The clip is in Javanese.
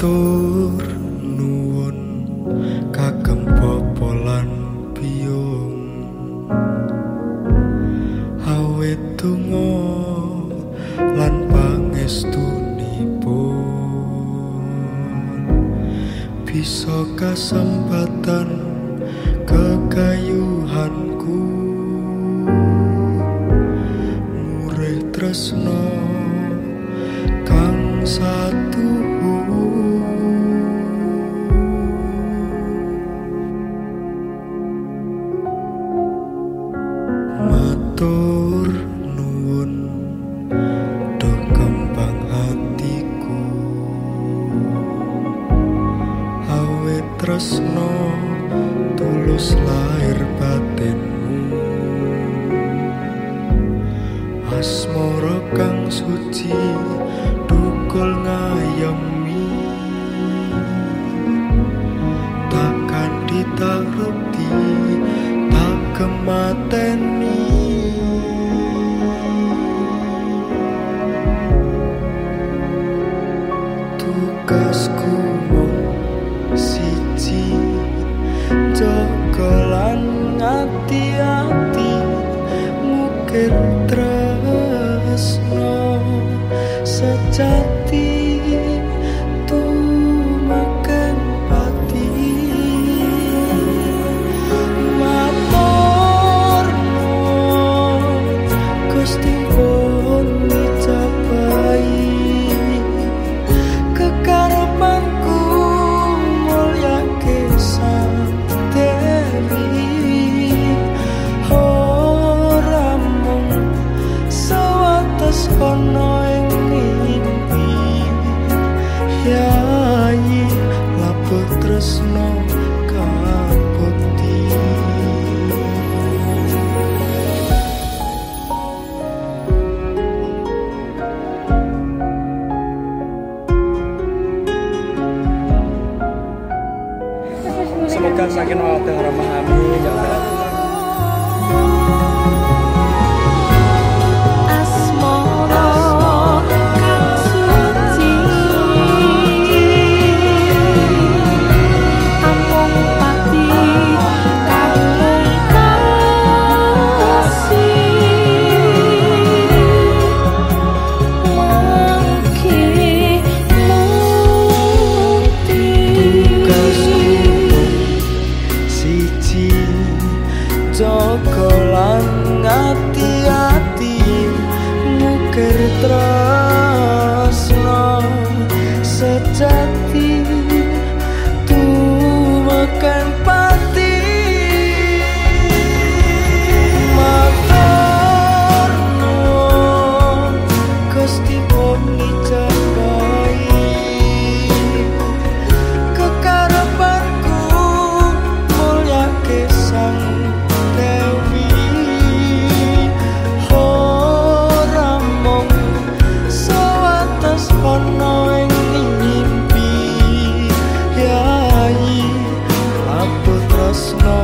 Matur nuwun kagem popolan biyung awit donga lan pangestunipun bisa kasempatan kekayuhanku murih tresno kang satu matur nuwun do kembang hatiku awit tresno tulus lahir batinmu asmara kang suci dukul ngayemi takkan ditaruti tak kemateni tugasku mung siji jogolan ati-ati mukir tresno sejati tumakan pati matur nuwun Gusti pun dicapai kekarepanku mulyake Sang Dewi ora mung sawates kono ing mimpi yai laput tresno kabukti Semoga sakin wawateng ramahami ya Allah. Jogolan ati-ati mukir tresno sejati tumekan pati matur nuwun Gusti pun dicapai kekarepanku mulyake Sang ono ing mimpi yai laput tresno